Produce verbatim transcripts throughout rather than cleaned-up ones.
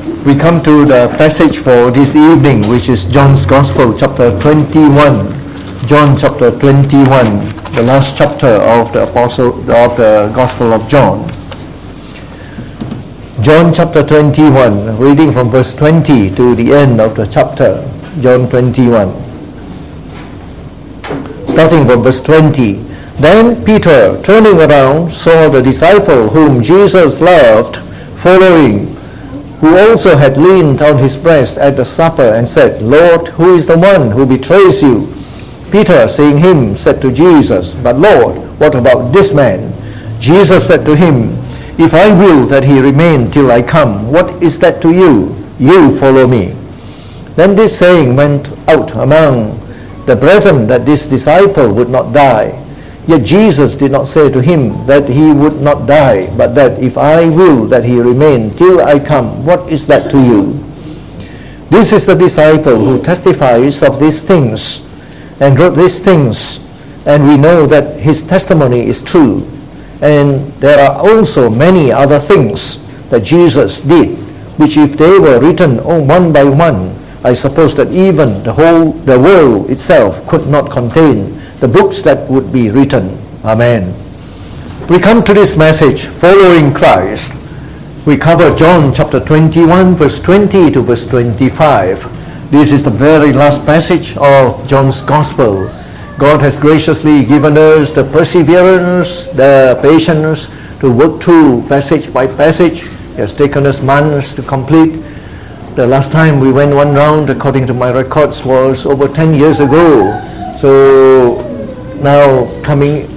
We come to the passage for this evening, which is John's Gospel, chapter twenty-one. John chapter twenty-one, the last chapter of the Apostle of the Gospel of John. John chapter twenty-one, reading from verse twenty to the end of the chapter. John twenty-one. Starting from verse twenty. Then Peter, turning around, saw the disciple whom Jesus loved following, who also had leaned on his breast at the supper, and said, Lord, who is the one who betrays you? Peter, seeing him, said to Jesus, But Lord, what about this man? Jesus said to him, If I will that he remain till I come, what is that to you? You follow me. Then this saying went out among the brethren, that this disciple would not die. Yet Jesus did not say to him that he would not die, but that if I will that he remain till I come, what is that to you? This is the disciple who testifies of these things, and wrote these things, and we know that his testimony is true. And there are also many other things that Jesus did, which if they were written one by one, I suppose that even the whole the world itself could not contain the books that would be written. Amen. We come to this message, following Christ. We cover John chapter twenty-one, verse twenty to verse twenty-five. This is the very last passage of John's Gospel. God has graciously given us the perseverance, the patience to work through passage by passage. It has taken us months to complete. The last time we went one round, according to my records, was over ten years ago. So now coming,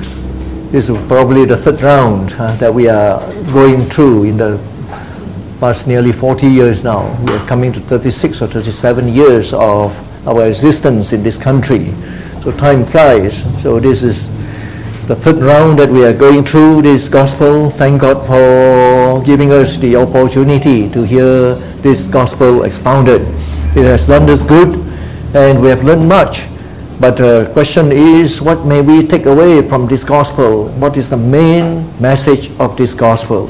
this is probably the third round uh, that we are going through in the past nearly forty years now. We are coming to thirty-six or thirty-seven years of our existence in this country. So time flies. So this is the third round that we are going through this gospel. Thank God for giving us the opportunity to hear this gospel expounded. It has done us good, and we have learned much. But the question is, what may we take away from this gospel? What is the main message of this gospel?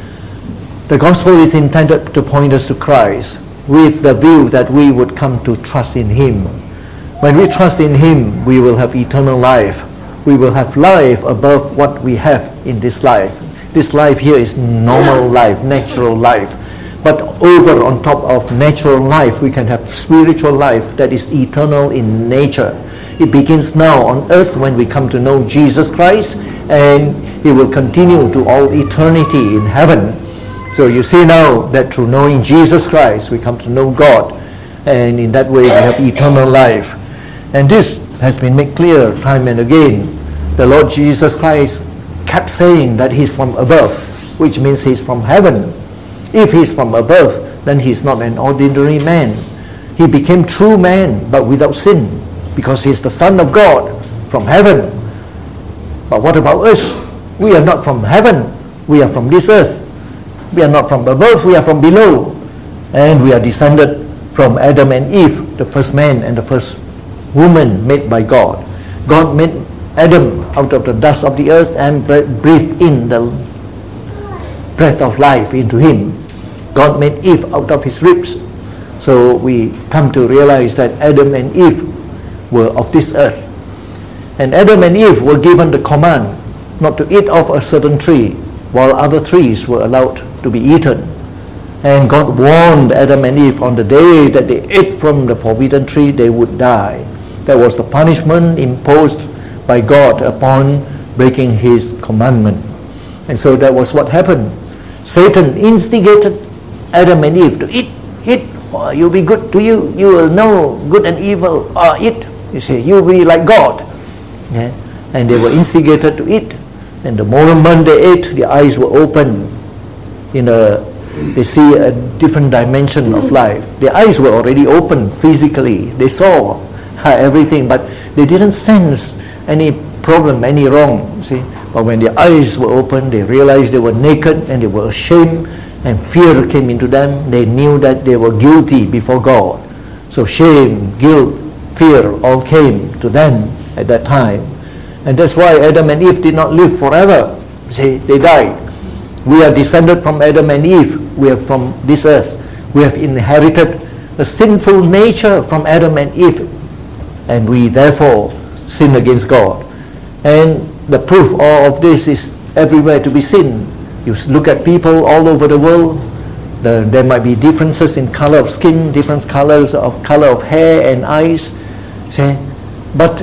The gospel is intended to point us to Christ with the view that we would come to trust in Him. When we trust in Him, we will have eternal life. We will have life above what we have in this life. This life here is normal life, natural life. But over on top of natural life, we can have spiritual life that is eternal in nature. It begins now on earth when we come to know Jesus Christ, and it will continue to all eternity in heaven. So you see now that through knowing Jesus Christ, we come to know God, and in that way we have eternal life. And this has been made clear time and again. The Lord Jesus Christ kept saying that He's from above, which means He's from heaven. If He's from above, then He's not an ordinary man. He became true man, but without sin, because He's the Son of God from heaven. But what about us? We are not from heaven. We are from this earth. We are not from above, we are from below. And we are descended from Adam and Eve, the first man and the first woman made by God. God made Adam out of the dust of the earth and breathed in the breath of life into him. God made Eve out of his ribs. So we come to realize that Adam and Eve were of this earth. And Adam and Eve were given the command not to eat of a certain tree, while other trees were allowed to be eaten. And God warned Adam and Eve on the day that they ate from the forbidden tree, they would die. That was the punishment imposed by God upon breaking His commandment. And so that was what happened. Satan instigated Adam and Eve to eat. Eat, oh, you'll be good to you. You will know good and evil. Oh, eat. You say, you'll be like God. Yeah? And they were instigated to eat. And the moment they ate, their eyes were open. In a, they see a different dimension of life. Their eyes were already open physically. They saw everything, but they didn't sense any problem, any wrong. See, but when their eyes were open, they realized they were naked and they were ashamed, and fear came into them. They knew that they were guilty before God. So shame, guilt, fear all came to them at that time. And that's why Adam and Eve did not live forever. See, they died. We are descended from Adam and Eve. we are from this earth. We have inherited a sinful nature from Adam and Eve, and we therefore sin against God. And the proof of this is everywhere to be seen. You look at people all over the world. The, there might be differences in color of skin, different colors of color of hair and eyes. See? But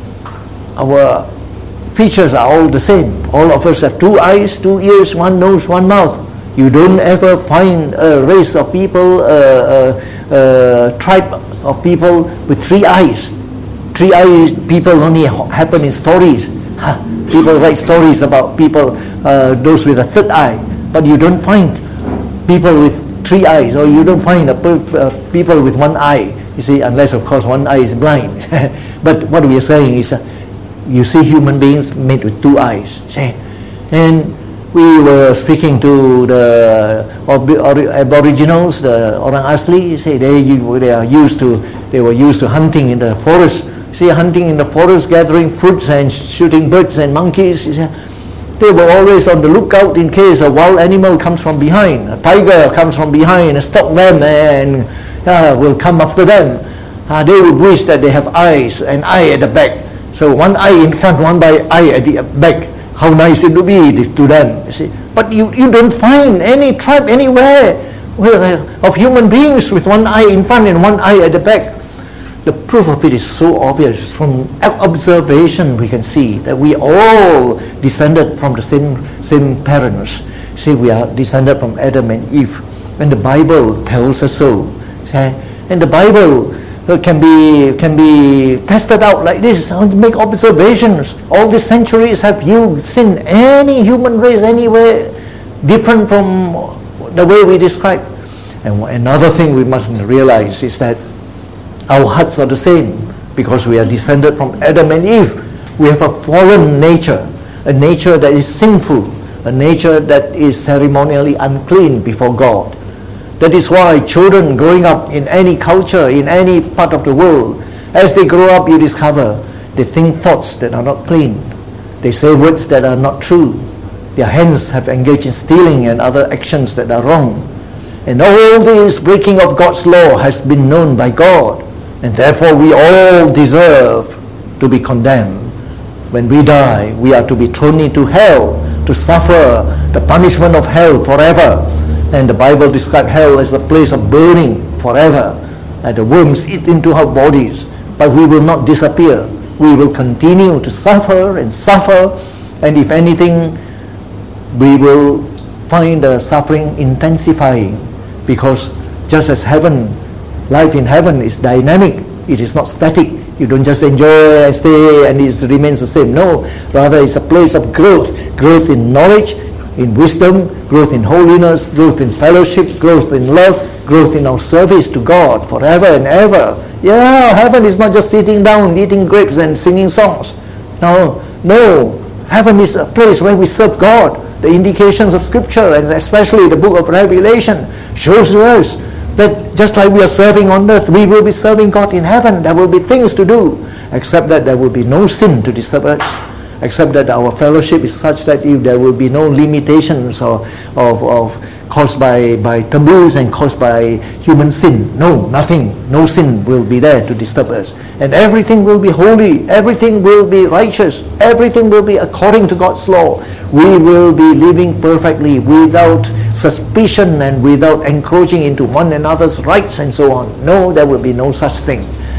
our features are all the same. All of us have two eyes, two ears, one nose, one mouth. You don't ever find a race of people, a, a, a tribe of people with three eyes. Three eyes people only happen in stories. Huh. People write stories about people, uh, those with a third eye, but you don't find people with three eyes, or you don't find a per, uh, people with one eye. You see, unless of course one eye is blind. But what we are saying is, uh, you see human beings made with two eyes. See? And we were speaking to the Aboriginals, the Orang Asli. Say they they are used to they were used to hunting in the forest. See, hunting in the forest, gathering fruits and shooting birds and monkeys. They were always on the lookout in case a wild animal comes from behind. A tiger comes from behind and stop them and uh, will come after them. Uh, they would wish that they have eyes, an eye at the back. So one eye in front, one eye at the back. How nice it would be to them. You see. But you, you don't find any tribe anywhere of human beings with one eye in front and one eye at the back. The proof of it is so obvious. From observation we can see that we all descended from the same same parents. See, we are descended from Adam and Eve, and the Bible tells us so. See? And the Bible can be can be tested out like this. Make observations. All these centuries, have you seen any human race anywhere different from the way we describe? And another thing we must realize is that our hearts are the same, because we are descended from Adam and Eve. We have a fallen nature, a nature that is sinful, a nature that is ceremonially unclean before God. That is why children growing up in any culture, in any part of the world, as they grow up, you discover they think thoughts that are not clean. They say words that are not true. Their hands have engaged in stealing and other actions that are wrong. And all this breaking of God's law has been known by God. And therefore we all deserve to be condemned. When we die, we are to be thrown into hell, to suffer the punishment of hell forever. And the Bible describes hell as a place of burning forever, and the worms eat into our bodies. But we will not disappear. We will continue to suffer and suffer, and if anything, we will find the suffering intensifying, because just as heaven, life in heaven is dynamic, it is not static. You don't just enjoy and stay and it remains the same. No, rather it's a place of growth, growth in knowledge, in wisdom, growth in holiness, growth in fellowship, growth in love, growth in our service to God forever and ever. Yeah, heaven is not just sitting down, eating grapes and singing songs. No, no, heaven is a place where we serve God. The indications of Scripture, and especially the book of Revelation, shows to us that just like we are serving on earth, we will be serving God in heaven. There will be things to do, except that there will be no sin to disturb us, except that our fellowship is such that if there will be no limitations or of, of caused by, by taboos and caused by human sin. No, nothing, no sin will be there to disturb us. And everything will be holy, everything will be righteous, everything will be according to God's law. We will be living perfectly without suspicion and without encroaching into one another's rights and so on. No, there will be no such thing.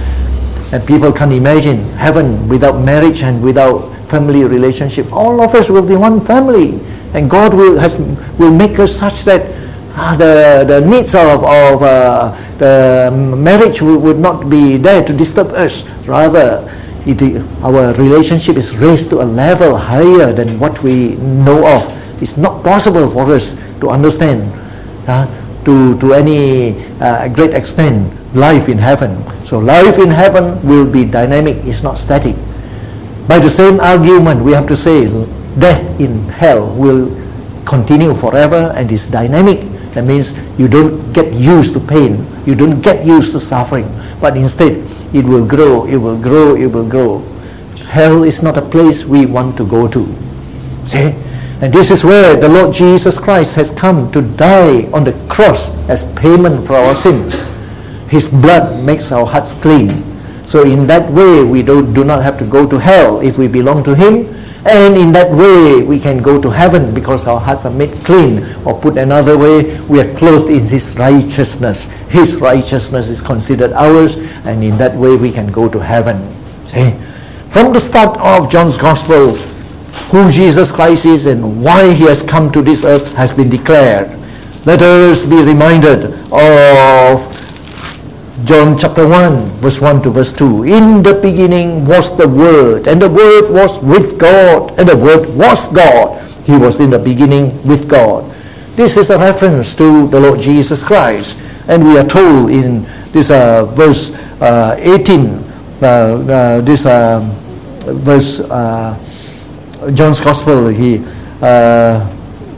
And people can't imagine heaven without marriage and without family relationship. All of us will be one family, and God will has will make us such that uh, the the needs of of uh, the marriage would, would not be there to disturb us. Rather, it, our relationship is raised to a level higher than what we know of. It's not possible for us to understand uh, to to any uh, great extent life in heaven. So life in heaven will be dynamic. It's not static. By the same argument, we have to say death in hell will continue forever and is dynamic. That means you don't get used to pain, you don't get used to suffering, but instead it will grow, it will grow, it will grow. Hell is not a place we want to go to. See? And this is where the Lord Jesus Christ has come to die on the cross as payment for our sins. His blood makes our hearts clean. So in that way, we do, do not have to go to hell if we belong to Him. And in that way, we can go to heaven because our hearts are made clean. Or put another way, we are clothed in His righteousness. His righteousness is considered ours. And in that way, we can go to heaven. See? From the start of John's Gospel, who Jesus Christ is and why He has come to this earth has been declared. Let us be reminded of John chapter one, verse one to verse two. In the beginning was the Word, and the Word was with God, and the Word was God. He was in the beginning with God. This is a reference to the Lord Jesus Christ. And we are told in this uh, verse uh, eighteen, uh, uh, this uh, verse, uh, John's Gospel, he uh,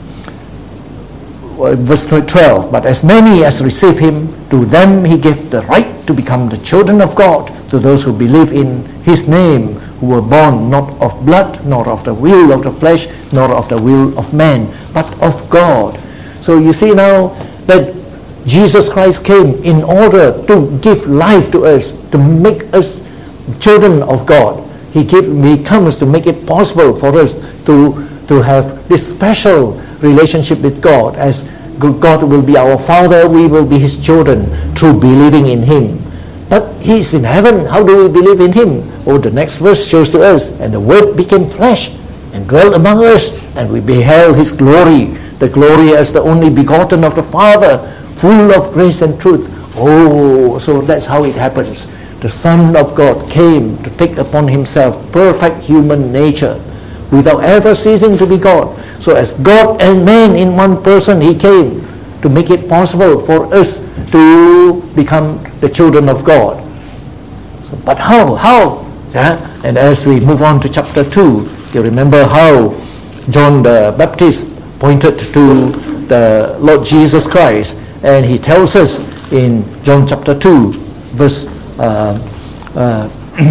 verse twelve, but as many as receive Him, to them He gave the right to become the children of God, to those who believe in His name, who were born not of blood, nor of the will of the flesh, nor of the will of man, but of God. So you see now that Jesus Christ came in order to give life to us, to make us children of God. He, give, he comes to make it possible for us to, to have this special relationship with God. As God will be our Father, we will be His children through believing in Him. But He is in heaven. How do we believe in Him? Oh, the next verse shows to us, and the Word became flesh and dwelt among us, and we beheld His glory, the glory as the only begotten of the Father, full of grace and truth. Oh, so that's how it happens. The Son of God came to take upon Himself perfect human nature without ever ceasing to be God. So as God and man in one person, He came to make it possible for us to become the children of God. So, but how? How? Yeah? And as we move on to chapter two, you remember how John the Baptist pointed to the Lord Jesus Christ, and he tells us in John chapter two, verse uh, uh,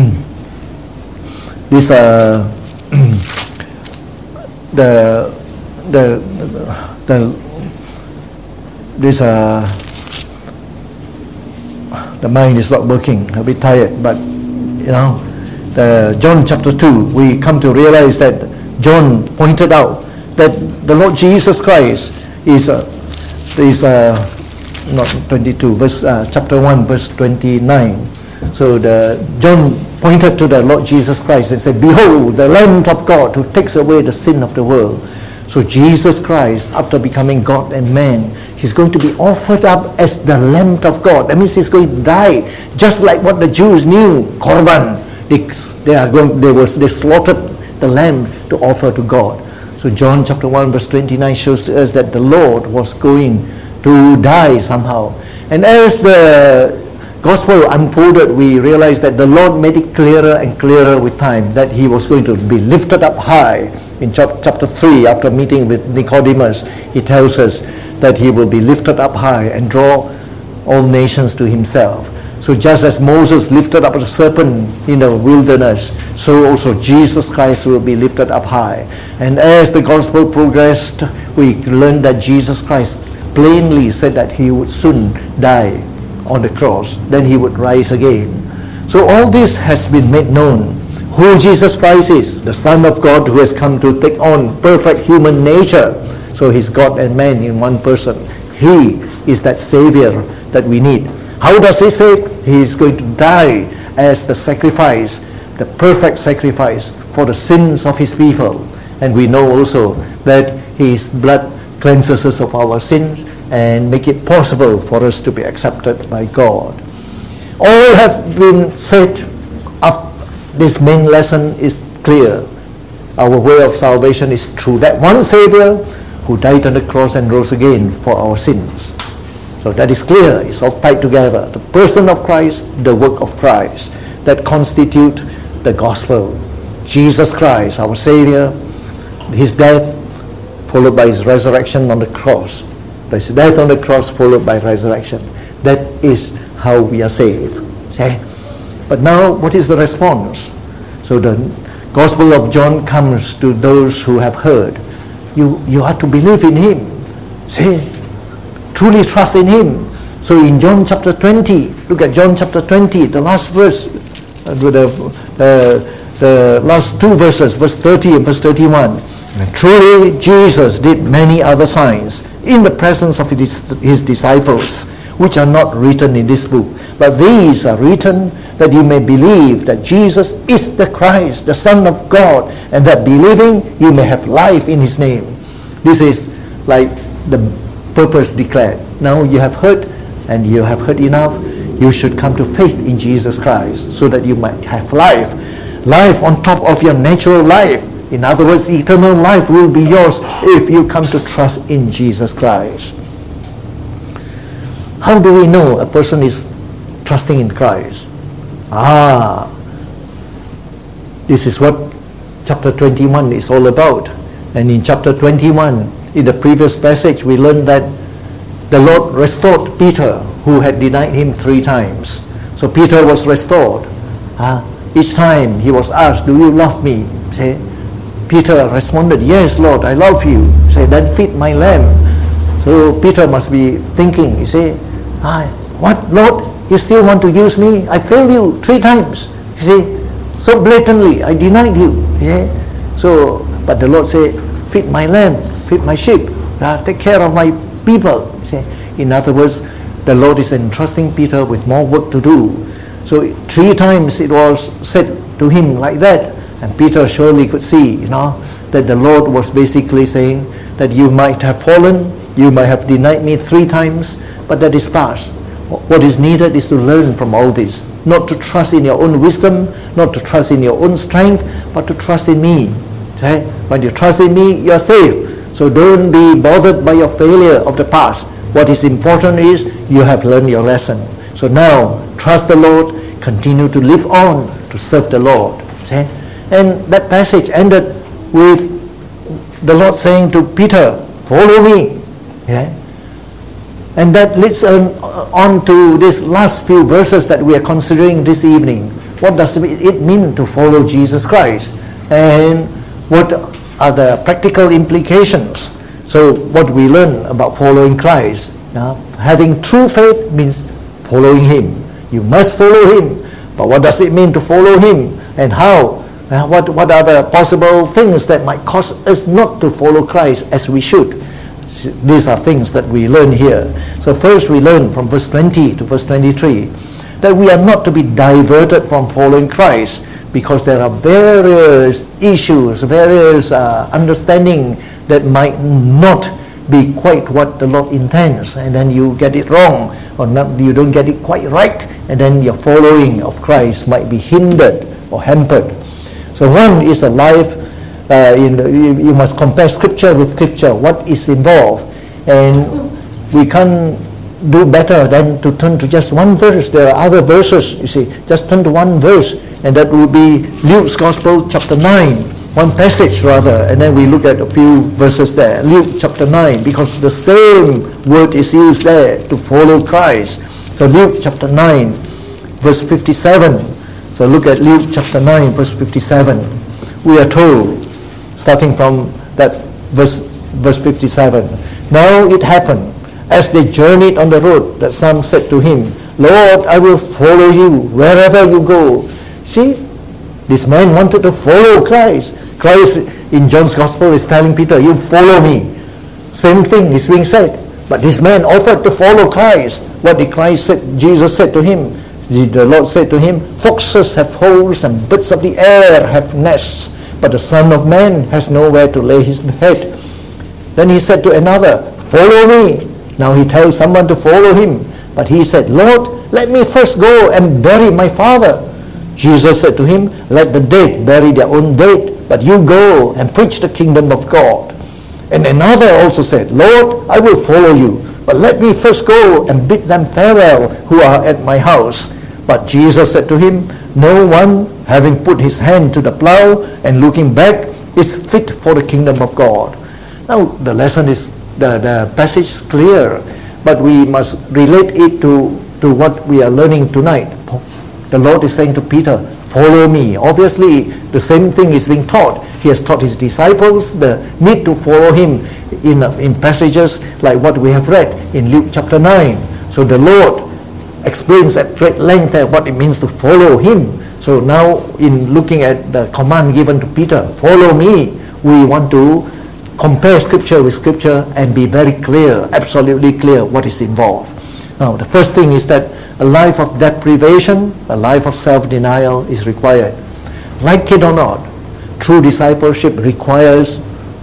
this uh, the the the this uh the mind is not working, a bit tired, but you know, the John chapter two, we come to realize that John pointed out that the Lord Jesus Christ is uh, is uh, not twenty-two, verse uh, chapter one, verse twenty-nine. So the John pointed to the Lord Jesus Christ and said, "Behold, the Lamb of God who takes away the sin of the world." So Jesus Christ, after becoming God and man, He's going to be offered up as the Lamb of God. That means He's going to die, just like what the Jews knew. Korban, they, they are going, they was they slaughtered the lamb to offer to God. So John chapter one, verse twenty-nine shows to us that the Lord was going to die somehow. And as the Gospel unfolded, we realized that the Lord made it clearer and clearer with time that He was going to be lifted up high. In chapter three, after meeting with Nicodemus, He tells us that He will be lifted up high and draw all nations to Himself. So just as Moses lifted up the serpent in the wilderness, so also Jesus Christ will be lifted up high. And as the Gospel progressed, we learned that Jesus Christ plainly said that He would soon die on the cross, then He would rise again. So all this has been made known. Who Jesus Christ is, the Son of God who has come to take on perfect human nature. So He's God and man in one person. He is that Savior that we need. How does He save? He is going to die as the sacrifice, the perfect sacrifice for the sins of His people. And we know also that His blood cleanses us of our sins and make it possible for us to be accepted by God. All have been said of this main lesson is clear. Our way of salvation is through that one Savior who died on the cross and rose again for our sins. So that is clear. It's all tied together. The person of Christ, the work of Christ, that constitute the gospel. Jesus Christ, our Savior, His death followed by His resurrection on the cross. His death on the cross followed by resurrection. That is how we are saved. See? But now, what is the response? So the Gospel of John comes to those who have heard. you, you have to believe in Him. See, truly trust in Him. So in John chapter twenty, look at John chapter twenty, the last verse, uh, the, uh, the last two verses, verse thirty and verse thirty-one. And truly Jesus did many other signs in the presence of his, his disciples, which are not written in this book. But these are written that you may believe that Jesus is the Christ, the Son of God, and that believing you may have life in His name. This is like the purpose declared. Now you have heard, and you have heard enough. You should come to faith in Jesus Christ so that you might have life. Life on top of your natural life. In other words, eternal life will be yours if you come to trust in Jesus Christ. How do we know a person is trusting in Christ? Ah, this is what chapter twenty-one is all about. And in chapter twenty-one, in the previous passage, we learned that the Lord restored Peter, who had denied Him three times. So Peter was restored. Ah, each time he was asked, "Do you love me?" Say, Peter responded, "Yes, Lord, I love you." Say, "Then feed my lamb." So Peter must be thinking, you see, ah, what, Lord? You still want to use me? I failed you three times. You see, so blatantly, I denied you. Yeah? So, but the Lord said, "Feed my lamb, feed my sheep, uh, take care of my people." You see, in other words, the Lord is entrusting Peter with more work to do. So three times it was said to him like that, and Peter surely could see, you know, that the Lord was basically saying that you might have fallen, you might have denied me three times, but that is past. What is needed is to learn from all this, not to trust in your own wisdom, not to trust in your own strength, but to trust in me. Okay? When you trust in me, you're safe. So don't be bothered by your failure of the past. What is important is you have learned your lesson. So now, trust the Lord, continue to live on to serve the Lord. Okay? And that passage ended with the Lord saying to Peter, "Follow me." Okay? And that leads on, on to these last few verses that we are considering this evening. What does it mean to follow Jesus Christ? And what are the practical implications? So what we learn about following Christ. Uh, having true faith means following Him. You must follow Him. But what does it mean to follow Him? And how? Uh, what, what are the possible things that might cause us not to follow Christ as we should? These are things that we learn here. So first we learn from verse twenty to verse twenty-three that we are not to be diverted from following Christ because there are various issues, various uh, understanding that might not be quite what the Lord intends, and then you get it wrong, or not, you don't get it quite right, and then your following of Christ might be hindered or hampered. So one is a life Uh, in the, you, you must compare scripture with scripture, what is involved, and we can't do better than to turn to just one verse. There are other verses, you see, just turn to one verse, and that will be Luke's Gospel chapter nine, one passage rather, and then we look at a few verses there. Luke chapter nine, because the same word is used there to follow Christ. So Luke chapter nine verse fifty-seven. So look at Luke chapter nine verse fifty-seven. We are told, starting from that verse, verse fifty-seven. Now it happened, as they journeyed on the road, that some said to him, "Lord, I will follow you wherever you go." See, this man wanted to follow Christ. Christ in John's Gospel is telling Peter, "You follow me." Same thing is being said. But this man offered to follow Christ. What did Christ said? Jesus said to him, the Lord said to him, "Foxes have holes and birds of the air have nests, but the Son of Man has nowhere to lay his head." Then he said to another, "Follow me." Now he tells someone to follow him. But he said, "Lord, let me first go and bury my father." Jesus said to him, "Let the dead bury their own dead, but you go and preach the kingdom of God." And another also said, "Lord, I will follow you, but let me first go and bid them farewell who are at my house." But Jesus said to him, "No one, having put his hand to the plow and looking back, is fit for the kingdom of God." Now the lesson is, the, the passage is clear, but we must relate it to, to what we are learning tonight. The Lord is saying to Peter, follow me. Obviously, the same thing is being taught. He has taught his disciples the need to follow him in, uh, in passages like what we have read in Luke chapter nine. So the Lord explains at great length uh, what it means to follow him. So now in looking at the command given to Peter, follow me, we want to compare scripture with scripture and be very clear, absolutely clear what is involved. Now the first thing is that a life of deprivation, a life of self-denial is required. Like it or not, true discipleship requires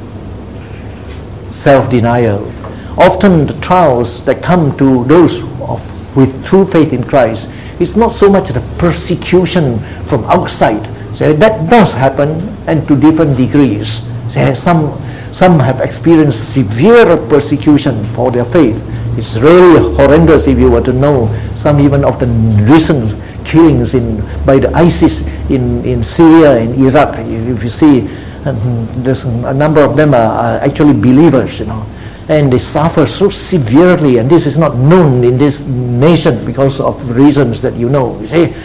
self-denial. Often the trials that come to those of, with true faith in Christ, it's not so much the persecution from outside. So that does happen, and to different degrees. So some, some have experienced severe persecution for their faith. It's really horrendous if you were to know some even of the recent killings in by the ISIS in, in Syria and Iraq. If you see, um, there's a number of them are, are actually believers, you know, and they suffer so severely, and this is not known in this nation because of reasons that you know. You say,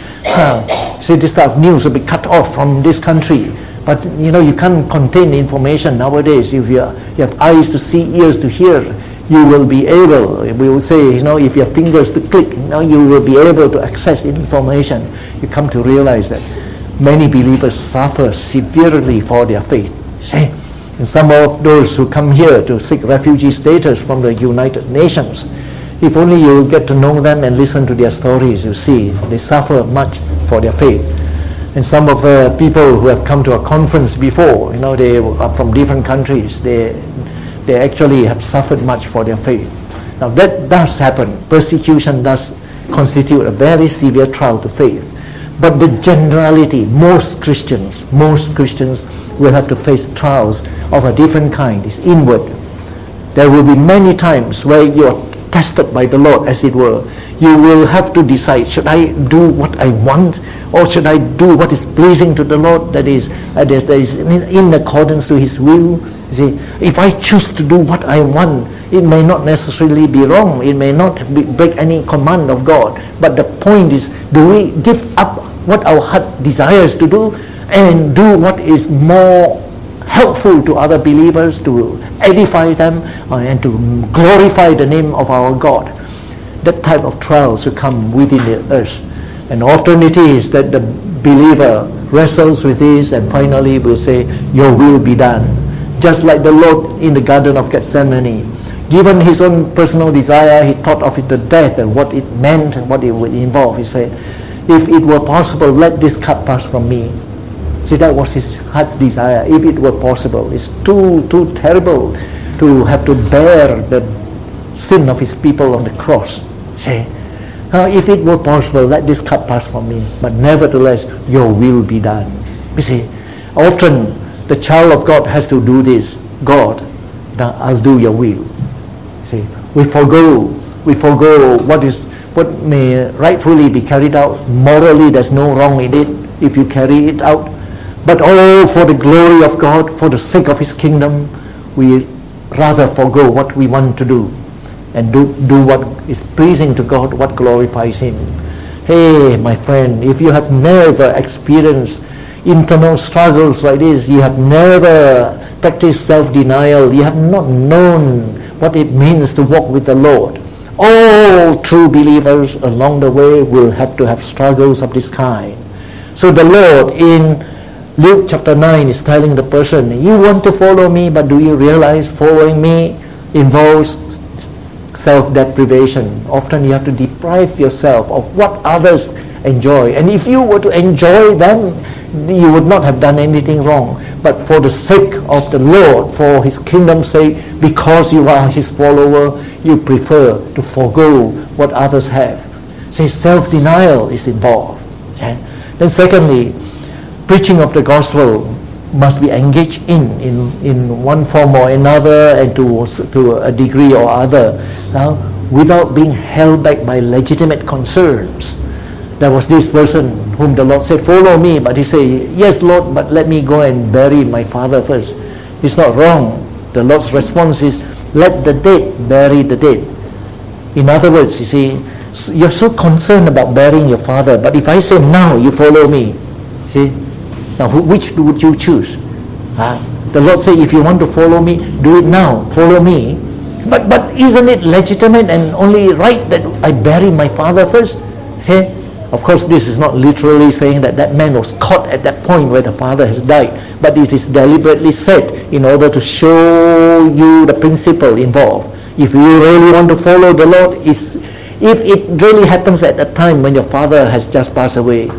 uh, say this type of news will be cut off from this country. But you know, you can't contain information nowadays. If you, are, you have eyes to see, ears to hear, you will be able, we will say, you know, if you have fingers to click, you know, you will be able to access information. You come to realize that many believers suffer severely for their faith. See? And some of those who come here to seek refugee status from the United Nations, if only you get to know them and listen to their stories, you see, they suffer much for their faith. And some of the people who have come to a conference before, you know, they are from different countries, they they actually have suffered much for their faith. Now that does happen. Persecution does constitute a very severe trial to faith. But the generality, most Christians, most Christians will have to face trials of a different kind. It's inward. There will be many times where you are tested by the Lord, as it were. You will have to decide, should I do what I want, or should I do what is pleasing to the Lord, that is, uh, that is in, in accordance to His will. You see, if I choose to do what I want, it may not necessarily be wrong. It may not be, break any command of God. But the point is, do we give up what our heart desires to do and do what is more helpful to other believers, to edify them, uh, and to glorify the name of our God? That type of trials will come within us. And often it is that the believer wrestles with this and finally will say, your will be done. Just like the Lord in the Garden of Gethsemane. Given his own personal desire, he thought of it, the death and what it meant and what it would involve. He said, if it were possible, let this cup pass from me. See, that was his heart's desire. If it were possible. It's too, too terrible to have to bear the sin of his people on the cross. See, now if it were possible, let this cup pass from me. But nevertheless, your will be done. You see, often the child of God has to do this. God, now I'll do your will. See, we forego, we forego what is what may rightfully be carried out. Morally, there's no wrong in it if you carry it out. But all for the glory of God, for the sake of His kingdom, we rather forego what we want to do and do, do what is pleasing to God, what glorifies Him. Hey, my friend, if you have never experienced internal struggles like this, you have never practiced self-denial, you have not known what it means to walk with the Lord, all true believers along the way will have to have struggles of this kind. So the Lord in Luke chapter nine is telling the person, you want to follow me, but do you realize following me involves self-deprivation? Often you have to deprive yourself of what others enjoy. And if you were to enjoy them, you would not have done anything wrong. But for the sake of the Lord, for His kingdom's sake, because you are His follower, you prefer to forego what others have. So self-denial is involved. Okay? Then secondly, preaching of the gospel must be engaged in, in, in one form or another, and to, to a degree or other, uh, without being held back by legitimate concerns. There was this person whom the Lord said, follow me, but he said, yes, Lord, but let me go and bury my father first. It's not wrong. The Lord's response is, let the dead bury the dead. In other words, you see, so you're so concerned about burying your father, but if I say now, you follow me. See? Now, who, which would you choose? Huh? The Lord said, if you want to follow me, do it now. Follow me. But but isn't it legitimate and only right that I bury my father first? See? Of course, this is not literally saying that that man was caught at that point where the father has died, but it is deliberately said in order to show you the principle involved. If you really want to follow the Lord, is if it really happens at a time when your father has just passed away,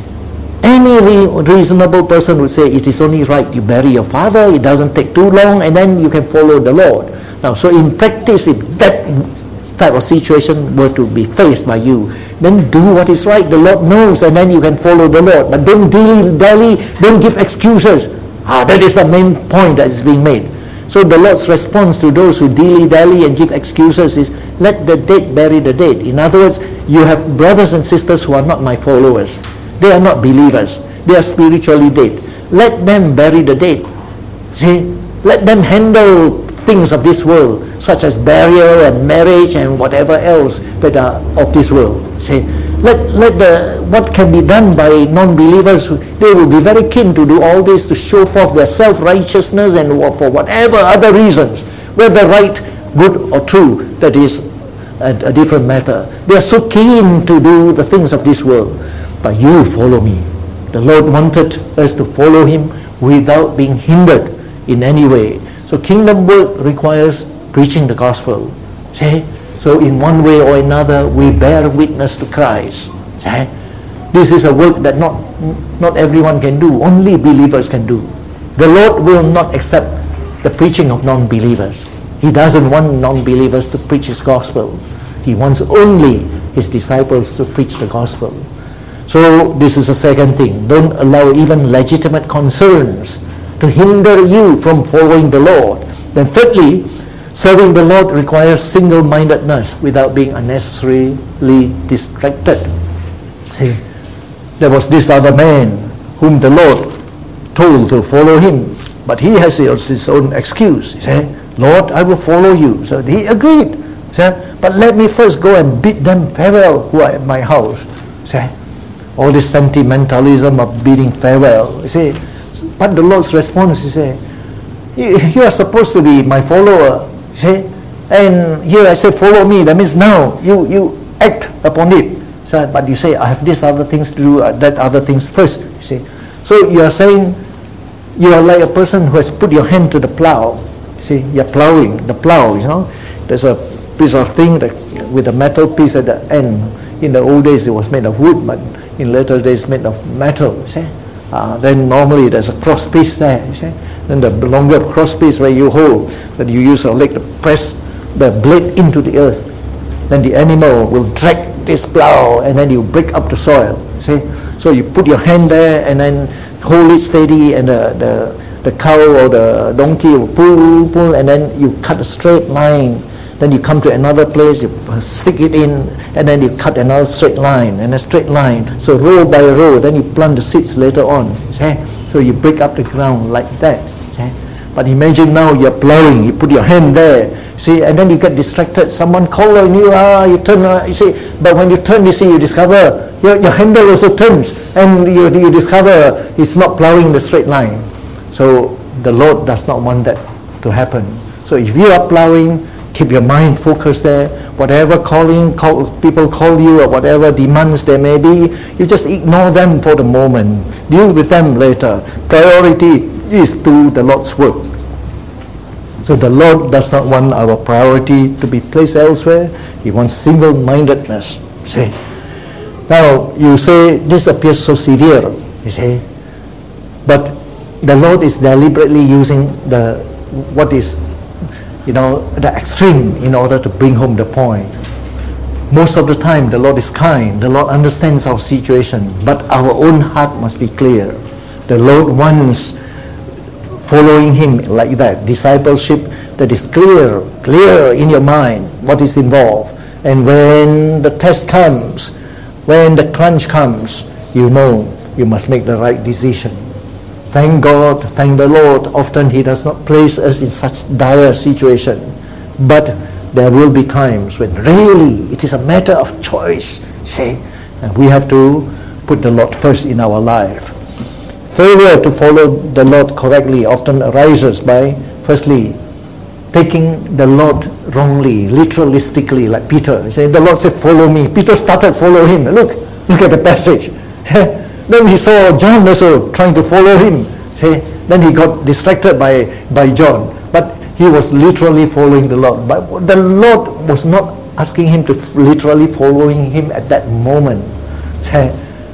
any re- reasonable person would say it is only right you bury your father, it doesn't take too long, and then you can follow the Lord. Now, so in practice, if that type of situation were to be faced by you, then do what is right. The Lord knows, and then you can follow the Lord. But don't dilly-dally, don't give excuses. Ah, that is the main point that is being made. So the Lord's response to those who dilly-dally and give excuses is, let the dead bury the dead. In other words, you have brothers and sisters who are not my followers. They are not believers. They are spiritually dead. Let them bury the dead. See? Let them handle things of this world, such as burial and marriage and whatever else that are of this world. See? Let, let the, what can be done by non-believers, they will be very keen to do all this to show forth their self-righteousness and for whatever other reasons, whether right, good or true, that is a, a different matter. They are so keen to do the things of this world. But you follow me. The Lord wanted us to follow him without being hindered in any way. So kingdom work requires preaching the gospel. See? So in one way or another, we bear witness to Christ. See? This is a work that not, not everyone can do. Only believers can do. The Lord will not accept the preaching of non-believers. He doesn't want non-believers to preach his gospel. He wants only his disciples to preach the gospel. So this is the second thing. Don't allow even legitimate concerns to hinder you from following the Lord. Then thirdly, serving the Lord requires single-mindedness without being unnecessarily distracted. See, there was this other man whom the Lord told to follow him, but he has his own excuse. He said, Lord, I will follow you. So he agreed. He said, but let me first go and bid them farewell who are at my house. He said, all this sentimentalism of bidding farewell. You see, but the Lord's response is, say, you, you are supposed to be my follower. You see, and here I say, follow me. That means now you, you act upon it. So, but you say, I have these other things to do, uh, that other things first. You see, so you are saying you are like a person who has put your hand to the plow. You see, you're plowing the plow. You know, there's a piece of thing that, with a metal piece at the end. In the old days, it was made of wood, but in later days made of metal, you see. Uh, then normally there's a cross piece there, you see. Then the longer cross piece where you hold, that you use your leg to press the blade into the earth. Then the animal will drag this plow and then you break up the soil, see. So you put your hand there and then hold it steady, and the, the, the cow or the donkey will pull, pull, and then you cut a straight line. Then you come to another place, you stick it in, and then you cut another straight line, and a straight line. So row by row, then you plant the seeds later on. See? So you break up the ground like that. See? But imagine now you're plowing, you put your hand there, see, and then you get distracted. Someone calls on you, ah, you turn, uh, you see. But when you turn, you see, you discover your, your handle also turns, and you, you discover it's not plowing the straight line. So the Lord does not want that to happen. So if you are plowing, keep your mind focused there. Whatever calling call, people call you or whatever demands there may be, you just ignore them for the moment. Deal with them later. Priority is to the Lord's work. So the Lord does not want our priority to be placed elsewhere. He wants single-mindedness. See? Now, you say, this appears so severe, you see. But the Lord is deliberately using the what is you know, the extreme in order to bring home the point. Most of the time, the Lord is kind. The Lord understands our situation. But our own heart must be clear. The Lord wants following him like that. Discipleship that is clear, clear in your mind what is involved. And when the test comes, when the crunch comes, you know you must make the right decision. Thank God, thank the Lord, often he does not place us in such dire situation. But there will be times when really it is a matter of choice, see, and we have to put the Lord first in our life. Failure to follow the Lord correctly often arises by, firstly, taking the Lord wrongly, literalistically, like Peter. Say, the Lord said, follow me. Peter started following him. Look, look at the passage. Then he saw John also trying to follow him. See, then he got distracted by, by John. But he was literally following the Lord. But the Lord was not asking him to literally following him at that moment. See,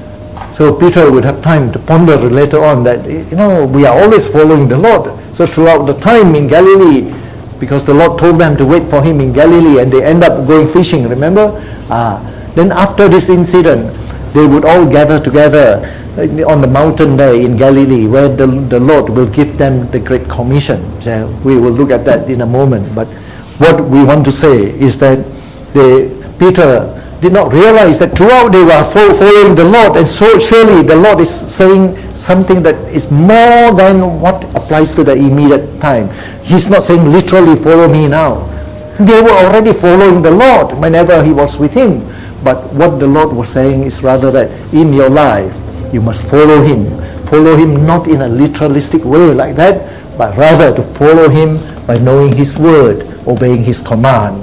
so Peter would have time to ponder later on that, you know, we are always following the Lord. So throughout the time in Galilee, because the Lord told them to wait for him in Galilee, and they end up going fishing, remember? Ah, then after this incident, they would all gather together on the mountain there in Galilee, where the, the Lord will give them the Great Commission. So we will look at that in a moment. But what we want to say is that they, Peter did not realize that throughout they were following the Lord, and so surely the Lord is saying something that is more than what applies to the immediate time. He's not saying literally follow me now. They were already following the Lord whenever he was with him. But what the Lord was saying is rather that in your life you must follow him. Follow him not in a literalistic way like that, but rather to follow him by knowing his word, obeying his command.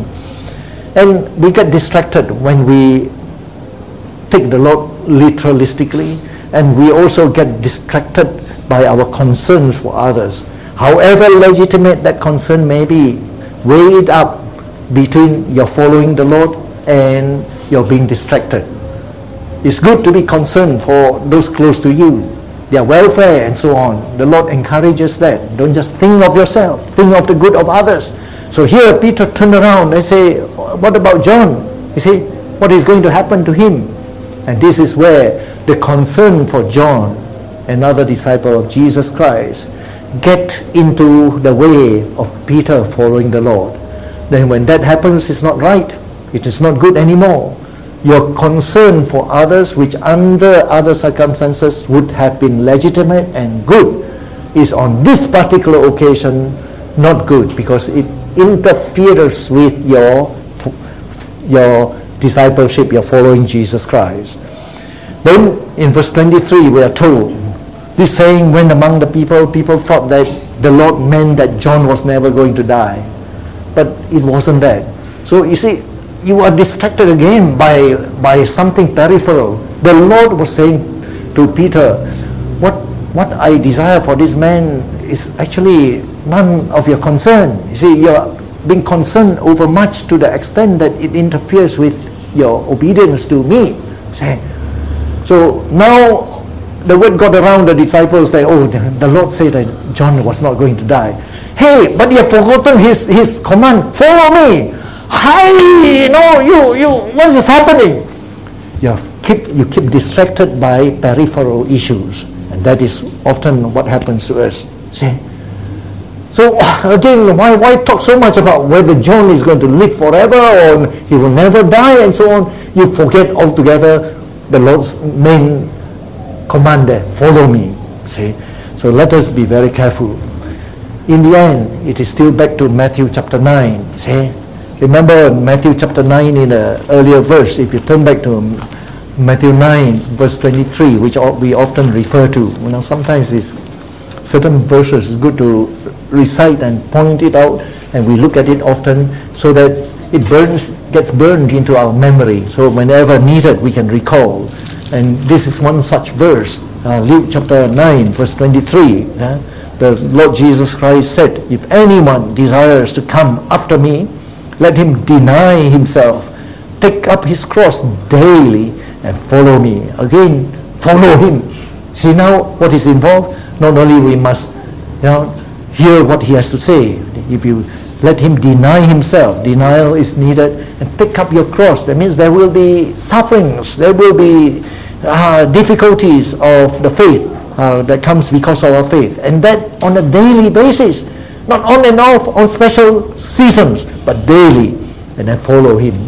And we get distracted when we take the Lord literalistically, and we also get distracted by our concerns for others. However legitimate that concern may be, weigh it up between your following the Lord and your being distracted. It's good to be concerned for those close to you, their welfare and so on. The Lord encourages that. Don't just think of yourself, think of the good of others. So here Peter turned around and say, what about John? You see, what is going to happen to him? And this is where the concern for John, another disciple of Jesus Christ, get into the way of Peter following the Lord. Then when that happens, it's not right. It is not good anymore. Your concern for others, which under other circumstances would have been legitimate and good, is on this particular occasion not good, because it interferes with your your discipleship, your following Jesus Christ. Then in verse twenty-three we are told, this saying went among the people. People thought that the Lord meant that John was never going to die, but it wasn't that. So you see, you are distracted again by by something peripheral. The Lord was saying to Peter, what what I desire for this man is actually none of your concern. You see, you're being concerned over much to the extent that it interferes with your obedience to me. See? So now the word got around the disciples that, oh, the, the Lord said that John was not going to die. Hey, but you have forgotten his, his command, follow me. Hi, no, you, you, what is happening? You keep, you keep distracted by peripheral issues. And that is often what happens to us. See? So again, why, why talk so much about whether John is going to live forever or he will never die and so on? You forget altogether the Lord's main command there, follow me. See? So let us be very careful. In the end, it is still back to Matthew chapter nine. See? Remember Matthew chapter nine in the earlier verse, if you turn back to Matthew nine verse twenty-three, which we often refer to. You know, sometimes it's certain verses is good to recite and point it out, and we look at it often so that it burns, gets burned into our memory. So whenever needed, we can recall. And this is one such verse, uh, Luke chapter nine, verse twenty-three. Uh, the Lord Jesus Christ said, if anyone desires to come after me, let him deny himself, take up his cross daily, and follow me. Again, follow him. See now what is involved? Not only we must, you know, hear what he has to say. If you let him deny himself, denial is needed, and take up your cross. That means there will be sufferings, there will be uh, difficulties of the faith uh, that comes because of our faith, and that on a daily basis, not on and off on special seasons, but daily, and then follow him.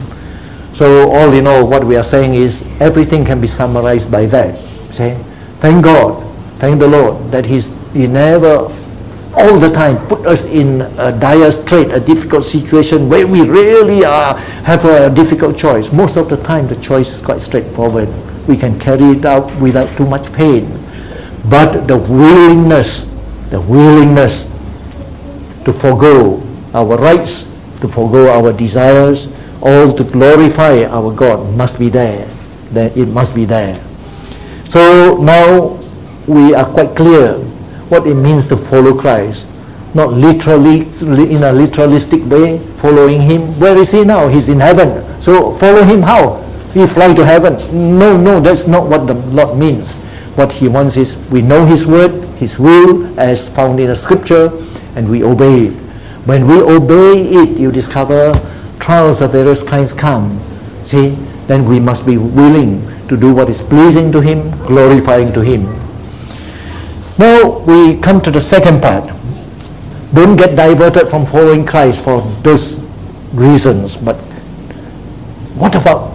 So all in all, what we are saying is everything can be summarized by that. See, thank God, thank the Lord that he's, he never all the time put us in a dire strait, a difficult situation where we really are, have a difficult choice. Most of the time the choice is quite straightforward. We can carry it out without too much pain. But the willingness, the willingness to forego our rights, to forego our desires, all to glorify our God must be there. That it must be there. So now we are quite clear what it means to follow Christ. Not literally, in a literalistic way, following Him. Where is He now? He's in heaven. So follow Him how? We fly to heaven. No, no, that's not what the Lord means. What He wants is we know His word, His will, as found in the Scripture, and we obey it. When we obey it, you discover trials of various kinds come. See, then we must be willing to do what is pleasing to Him, glorifying to Him. Now we come to the second part. Don't get diverted from following Christ for those reasons, but what about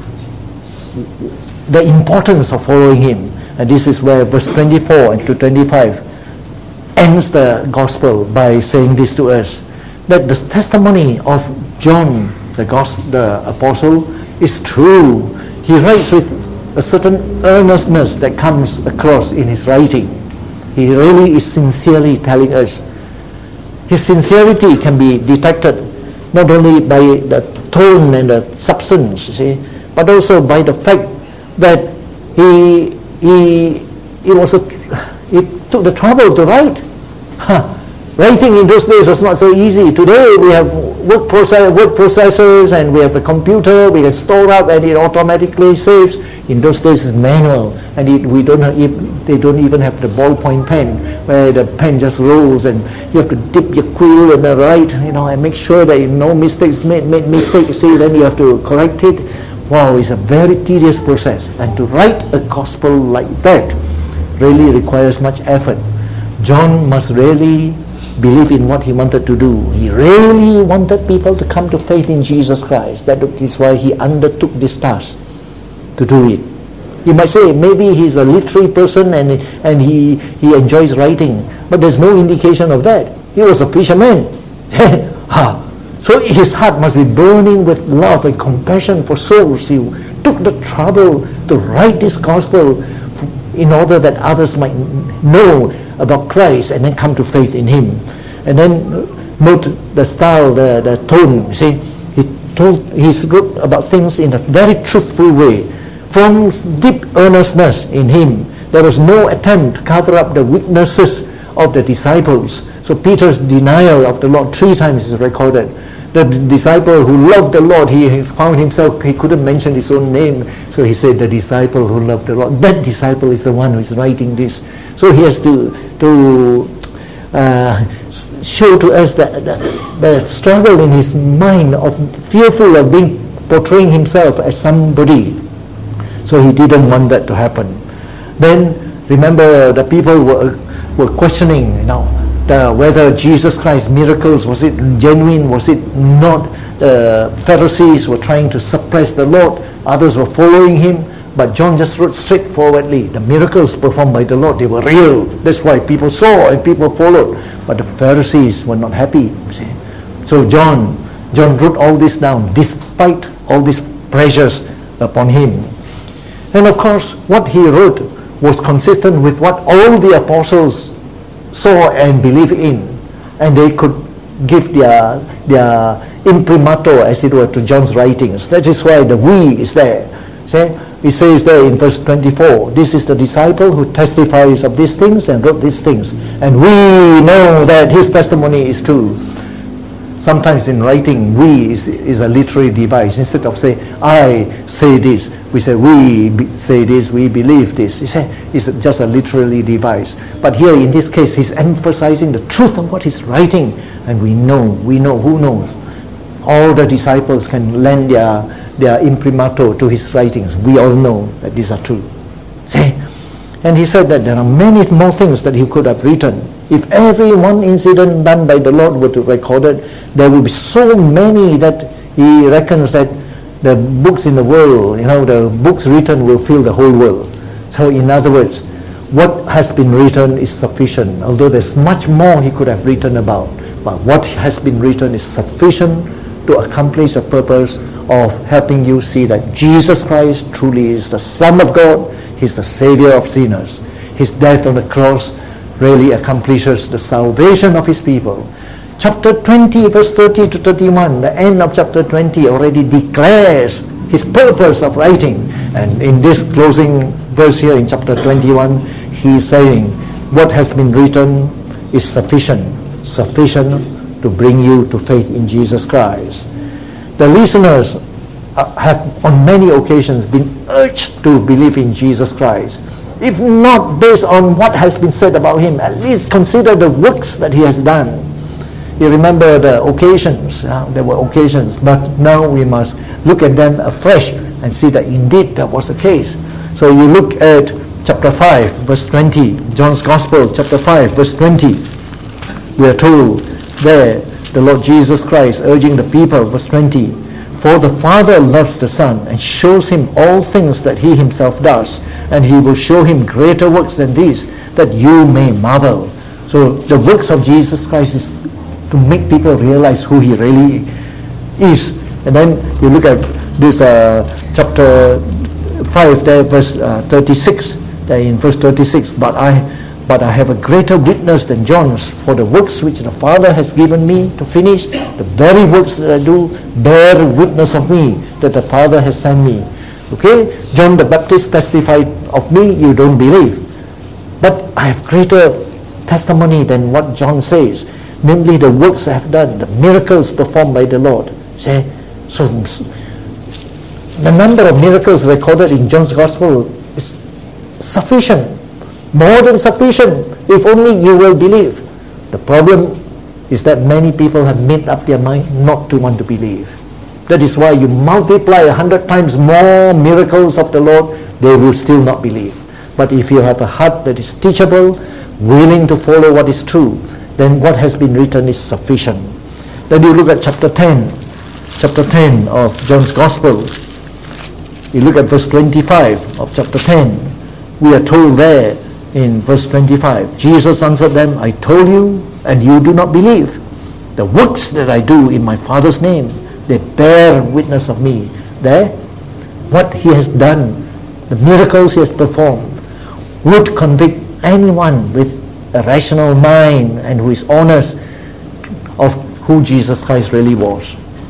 the importance of following Him? And this is where verse twenty-four to twenty-five ends the gospel by saying this to us, that the testimony of John, the gospel, the apostle, is true. He writes with a certain earnestness that comes across in his writing. He really is sincerely telling us. His sincerity can be detected not only by the tone and the substance, you see, but also by the fact that he he he was a, he took the trouble to write. Huh. Writing in those days was not so easy. Today we have word, process, word processors and we have the computer, we can store up and it automatically saves. In those days it's manual, and it, we don't have, they don't even have the ballpoint pen where the pen just rolls and you have to dip your quill and the write, you know, and make sure that no mistakes made, made mistakes, see, then you have to correct it. Wow, it's a very tedious process. And to write a gospel like that really requires much effort. John must really believe in what he wanted to do. He really wanted people to come to faith in Jesus Christ. That is why he undertook this task to do it. You might say maybe he's a literary person and, and he, he enjoys writing, but there's no indication of that. He was a fisherman. So his heart must be burning with love and compassion for souls. He took the trouble to write this gospel in order that others might know about Christ and then come to faith in Him. And then note the style, the, the tone. See, he told, he wrote about things in a very truthful way, from deep earnestness in Him. There was no attempt to cover up the weaknesses of the disciples. So Peter's denial of the Lord three times is recorded. The disciple who loved the Lord, he found himself, he couldn't mention his own name, so he said, the disciple who loved the Lord. That disciple is the one who is writing this. So he has to to uh, show to us that the struggle in his mind of fearful of being portraying himself as somebody. So he didn't want that to happen. Then remember, the people were were questioning, you know, the, whether Jesus Christ's miracles, was it genuine, was it not? The uh, Pharisees were trying to suppress the Lord, others were following Him, but John just wrote straightforwardly, the miracles performed by the Lord, they were real. That's why people saw and people followed. But the Pharisees were not happy, see. So John, John wrote all this down, despite all these pressures upon him. And of course, what he wrote was consistent with what all the apostles saw and believed in, and they could give their their imprimatur, as it were, to John's writings. That is why the we is there. See, it says there in verse twenty-four, this is the disciple who testifies of these things and wrote these things, and we know that his testimony is true. Sometimes in writing, we is, is a literary device. Instead of say, I say this, we say, we be, say this, we believe this. You say, it's just a literary device. But here, in this case, he's emphasizing the truth of what he's writing. And we know, we know, who knows? All the disciples can lend their, their imprimatur to his writings. We all know that these are true. See? And he said that there are many more things that he could have written. If every one incident done by the Lord were to record it, there will be so many that he reckons that the books in the world, you know, the books written will fill the whole world. So in other words, what has been written is sufficient, although there's much more he could have written about. But what has been written is sufficient to accomplish the purpose of helping you see that Jesus Christ truly is the Son of God. He's the Savior of sinners. His death on the cross really accomplishes the salvation of his people. Chapter twenty, verse thirty to thirty-one, the end of chapter twenty already declares his purpose of writing. And in this closing verse here in chapter twenty-one, he is saying, what has been written is sufficient, sufficient to bring you to faith in Jesus Christ. The listeners have on many occasions been urged to believe in Jesus Christ. If not based on what has been said about him, at least consider the works that he has done. You remember the occasions, uh, there were occasions, but now we must look at them afresh and see that indeed that was the case. So you look at chapter five, verse twenty, John's Gospel, chapter five, verse twenty. We are told there, the Lord Jesus Christ urging the people, verse twenty, for the Father loves the Son and shows him all things that he himself does, and he will show him greater works than these, that you may marvel. So the works of Jesus Christ is to make people realize who he really is. And then you look at this uh, chapter five there, verse uh, thirty-six, there in verse thirty-six, but I but I have a greater witness than John's, for the works which the Father has given me to finish, the very works that I do bear witness of me, that the Father has sent me. Okay, John the Baptist testified of me, you don't believe, but I have greater testimony than what John says, namely the works I have done, the miracles performed by the Lord. Say, so the number of miracles recorded in John's Gospel is sufficient, more than sufficient, if only you will believe. The problem is that many people have made up their mind not to want to believe. That is why you multiply a hundred times more miracles of the Lord, they will still not believe. But if you have a heart that is teachable, willing to follow what is true, then what has been written is sufficient. Then you look at chapter ten, chapter ten of John's Gospel. You look at verse twenty-five of chapter ten. We are told there in verse twenty-five, Jesus answered them, I told you, and you do not believe. The works that I do in my Father's name, they bear witness of me. There, what he has done, the miracles he has performed, would convict anyone with a rational mind and who is honest of who Jesus Christ really was.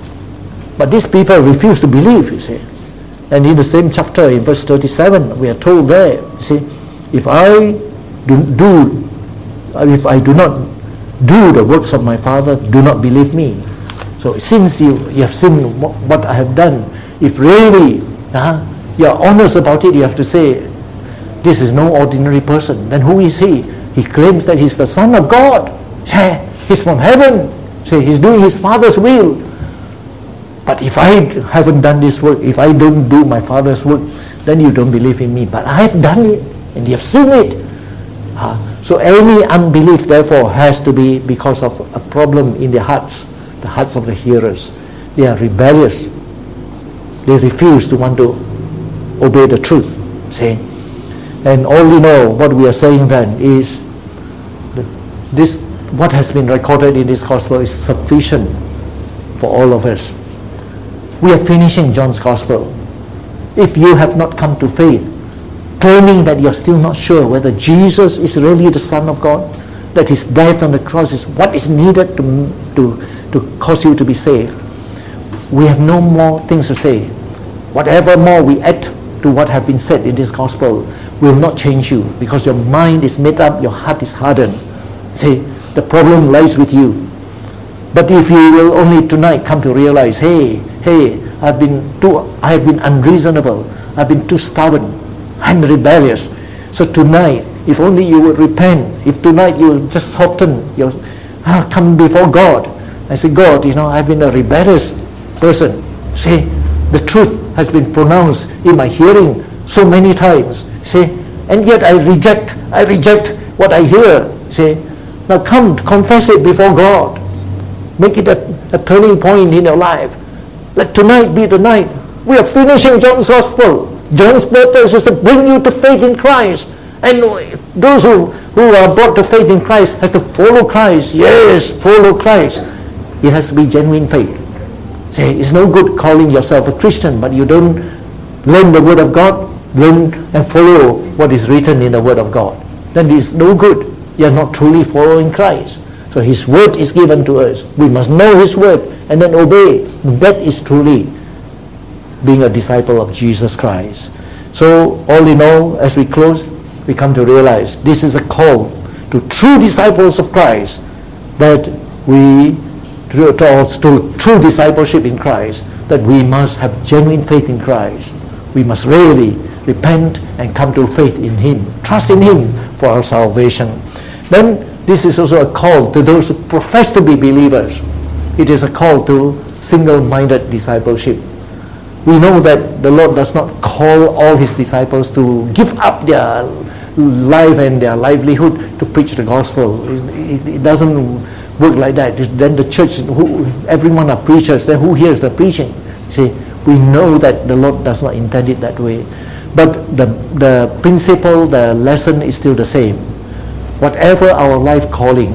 But these people refuse to believe, you see. And in the same chapter, in verse thirty-seven, we are told there, you see, if I do, do if I do not do the works of my Father, do not believe me. So since you, you have seen what, what I have done, if really uh, you are honest about it, you have to say, this is no ordinary person. Then who is he? He claims that he's the Son of God. Yeah, he's from heaven. So he's doing his Father's will. But if I haven't done this work, if I don't do my Father's work, then you don't believe in me. But I have done it, and you have seen it. Uh, so any unbelief, therefore, has to be because of a problem in their hearts, the hearts of the hearers. They are rebellious. They refuse to want to obey the truth. See? And all we know, what we are saying then is, that this, what has been recorded in this Gospel is sufficient for all of us. We are finishing John's Gospel. If you have not come to faith, claiming that you're still not sure whether Jesus is really the Son of God, that his death on the cross is what is needed to, to, to cause you to be saved, we have no more things to say. Whatever more we add to what have been said in this Gospel will not change you, because your mind is made up, your heart is hardened. See, the problem lies with you. But if you will only tonight come to realize, hey, hey, I've been too, I have been unreasonable, I've been too stubborn, I'm rebellious. So tonight, if only you will repent, if tonight you will just soften, your, ah, come before God, and say, God, you know, I've been a rebellious person. See, the truth has been pronounced in my hearing so many times. See, and yet I reject, I reject what I hear. See, now come, confess it before God. Make it a, a turning point in your life. Let tonight be the night. We are finishing John's Gospel. John's purpose is to bring you to faith in Christ. And those who, who are brought to faith in Christ has to follow Christ. Yes, follow Christ. It has to be genuine faith. Say, it's no good calling yourself a Christian, but you don't learn the Word of God, learn and follow what is written in the Word of God. Then it's no good. You're not truly following Christ. So His Word is given to us. We must know His Word and then obey. That is truly being a disciple of Jesus Christ. So all in all, as we close, we come to realize this is a call to true disciples of Christ, that we, to, to, to true discipleship in Christ, that we must have genuine faith in Christ. We must really repent and come to faith in Him, trust in Him for our salvation. Then this is also a call to those who profess to be believers. It is a call to single-minded discipleship. We know that the Lord does not call all His disciples to give up their life and their livelihood to preach the gospel. It, it, it doesn't work like that. Then the church, who, everyone are preachers, then who hears the preaching? See, we know that the Lord does not intend it that way. But the, the principle, the lesson is still the same. Whatever our life calling,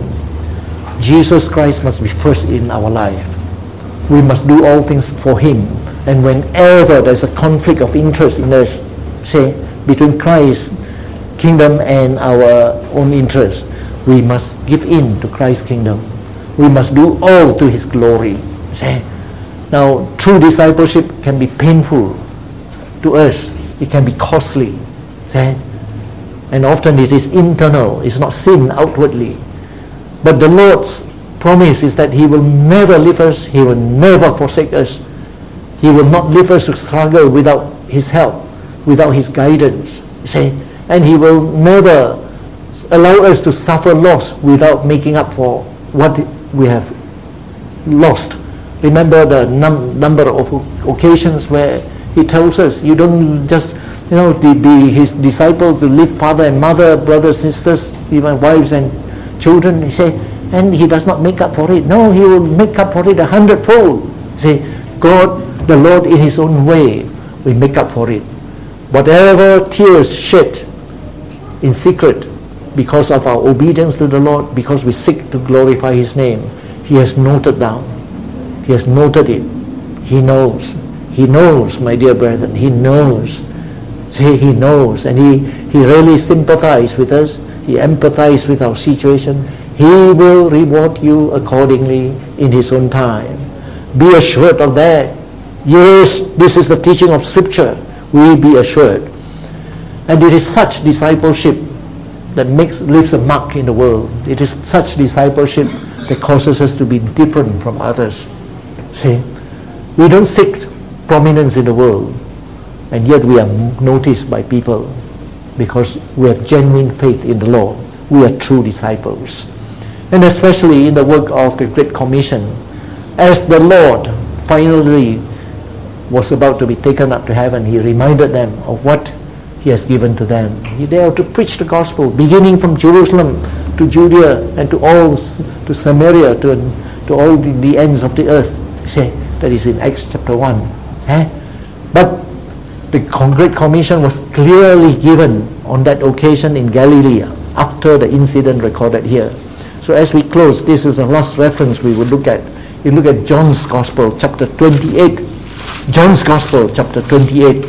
Jesus Christ must be first in our life. We must do all things for Him. And whenever there's a conflict of interest in us, say, between Christ's kingdom and our own interest, we must give in to Christ's kingdom. We must do all to His glory. Say, now, true discipleship can be painful to us. It can be costly. See? And often it is internal. It's not seen outwardly. But the Lord's promise is that He will never leave us. He will never forsake us. He will not leave us to struggle without His help, without His guidance. See? And He will never allow us to suffer loss without making up for what we have lost. Remember the num- number of occasions where He tells us, you don't just, you know, be His disciples to leave father and mother, brothers, sisters, even wives and children. He say, and He does not make up for it. No, He will make up for it a hundredfold. See, God, the Lord, in His own way, will make up for it. Whatever tears shed in secret because of our obedience to the Lord, because we seek to glorify His name, He has noted down. He has noted it. He knows. He knows, my dear brethren. He knows. See, He knows. And He, he really sympathizes with us. He empathizes with our situation. He will reward you accordingly in His own time. Be assured of that. Yes, this is the teaching of Scripture. We be assured. And it is such discipleship that makes leaves a mark in the world. It is such discipleship that causes us to be different from others. See, we don't seek prominence in the world, and yet we are noticed by people because we have genuine faith in the Lord. We are true disciples. And especially in the work of the Great Commission, as the Lord finally was about to be taken up to heaven, He reminded them of what He has given to them. They are to preach the gospel, beginning from Jerusalem to Judea and to all, to Samaria, to, to all the, the ends of the earth. See, that is in Acts chapter one. Eh? But the Great Commission was clearly given on that occasion in Galilee after the incident recorded here. So as we close, this is the last reference we will look at. You look at John's Gospel, chapter twenty-eight. John's Gospel, chapter twenty-eight.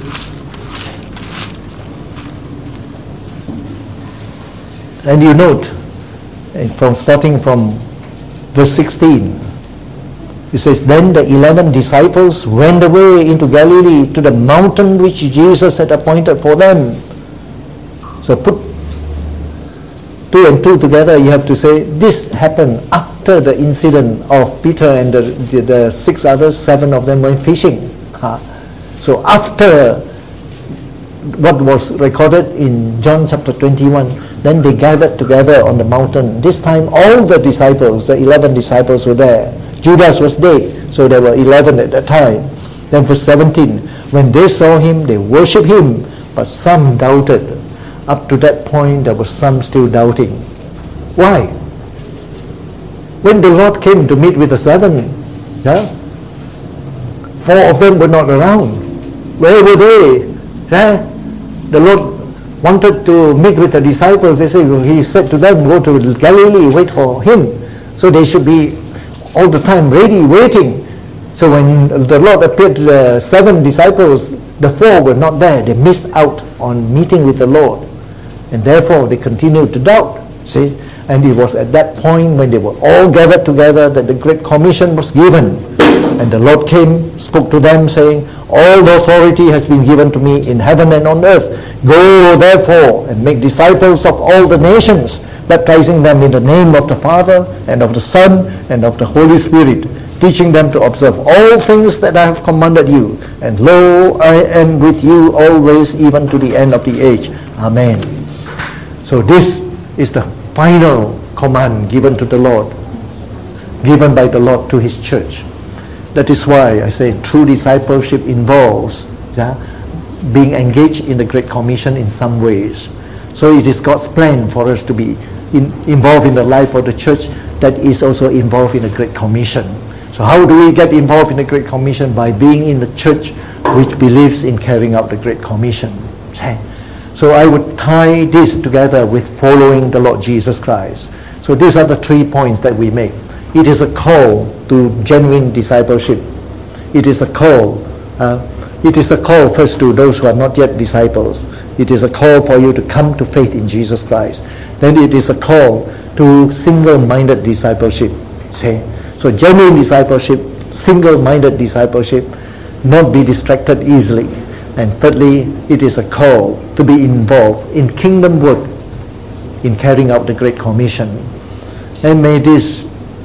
And you note, from starting from verse sixteen, it says, then the eleven disciples went away into Galilee to the mountain which Jesus had appointed for them. So put two and two together, you have to say, this happened after the incident of Peter and the, the, the six others, seven of them went fishing. Uh, so after what was recorded in John chapter twenty-one, then they gathered together on the mountain. This time all the disciples, the eleven disciples were there. Judas was dead, so there were eleven at that time. Then verse seventeen, when they saw Him, they worshipped Him, but some doubted. Up to that point, there was some still doubting. Why? When the Lord came to meet with the seven, yeah, four of them were not around. Where were they? Yeah? The Lord wanted to meet with the disciples, they say, he said to them, go to Galilee, wait for him. So they should be all the time ready, waiting. So when the Lord appeared to the seven disciples, the four were not there. They missed out on meeting with the Lord. And therefore they continued to doubt. See? And it was at that point when they were all gathered together that the Great Commission was given. And the Lord came, spoke to them, saying, all the authority has been given to me in heaven and on earth. Go therefore and make disciples of all the nations, baptizing them in the name of the Father and of the Son and of the Holy Spirit, teaching them to observe all things that I have commanded you. And lo, I am with you always, even to the end of the age. Amen. So this is the final command given to the Lord, given by the Lord to his church. That is why I say true discipleship involves yeah, being engaged in the Great Commission in some ways. So it is God's plan for us to be in, involved in the life of the church that is also involved in the Great Commission. So how do we get involved in the Great Commission? By being in the church which believes in carrying out the Great Commission. So I would tie this together with following the Lord Jesus Christ. So these are the three points that we make. It is a call to genuine discipleship. It is a call. Uh, it is a call first to those who are not yet disciples. It is a call for you to come to faith in Jesus Christ. Then it is a call to single-minded discipleship. See? So genuine discipleship, single-minded discipleship, not be distracted easily. And thirdly, it is a call to be involved in kingdom work, in carrying out the Great Commission. And may this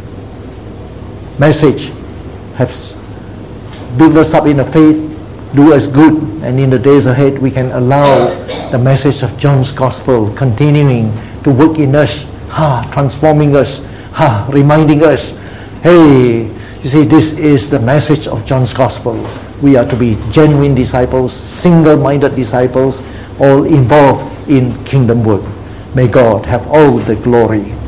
message have built us up in the faith, do us good, and in the days ahead we can allow the message of John's Gospel continuing to work in us, ha, transforming us, ha, reminding us, hey, you see, this is the message of John's Gospel. We are to be genuine disciples, single-minded disciples, all involved in kingdom work. May God have all the glory.